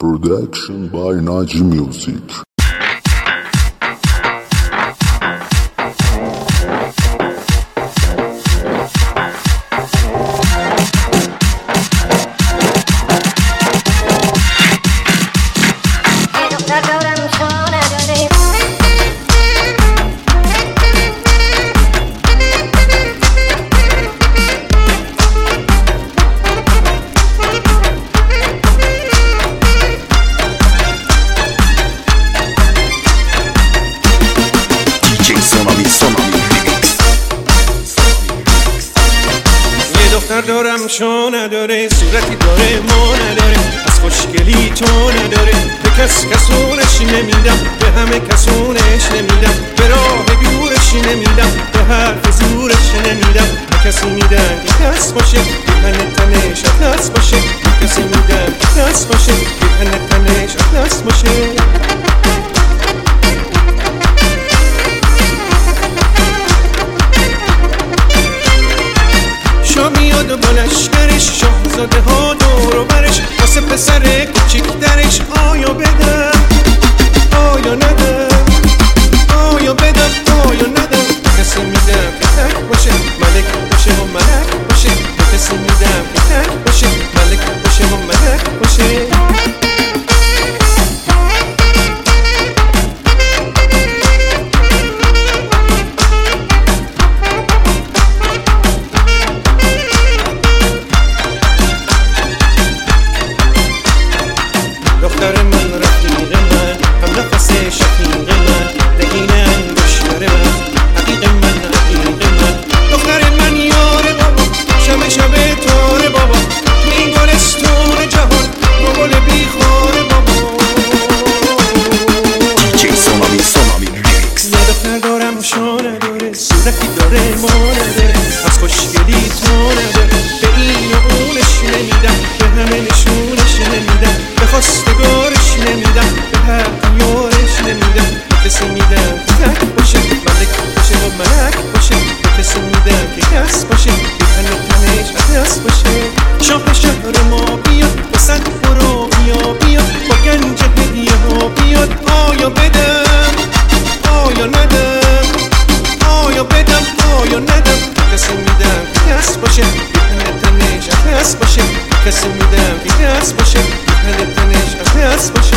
Production by Naji Music. دختر دارم شو نداره، صورتی داره ما نداره، از خوشگلی تو نداره. به کس کسونش نمیدم، به همه کسونش نمیدم، به راه دورش نمیدم، به حرف زورش نمیدم. به کسی میدم که کس باشه، بیهن تنش اطلس باشه. به کسی میدم که کس باشه، بیهن تنش اطلس باشه. شا میاد با لشکرش، شاهزاده ها دور و برش، واسه پسر کوچیک درش. آیا بدم آیا ندم، آیا بدم آیا ندم. کسی میدم که تک باشه، ملک باشه و ملک باشه. کسی میدم که تک باشه، ملک باشه و ملک باشه. دختر من رفیق من، هم نفس شقیق من، دهین انگشتر من، حقیق من حقیق من. دختر من یار بابا، شب شب تار بابا، این گلستون جهان گل بیخار بابا. یه دختر دارم شو نداره، صورتی داره ما نداره، از خوشگلی تو نداره. به این و اونش نمیدم، به همه نشونش نمیدم، به خواستگارش نمیدم، به هر یارش نمیدم. به کسی میدم که تک باشه، ملک باشه و ملک باشه. به کسی میدم که کس باشه، بیهن تنش اطلس باشه. شاه شهر ما بیاد، وسط برو بیا بیاد، با گنج هدیه ها بیاد. آیا بدم آیا ندم، آیا بدم آیا ندم. کسی میدم که کس باشه، بیهن تنش اطلس باشه. کسی میدم که کس باشه، بیهن تنش اطلس باشه.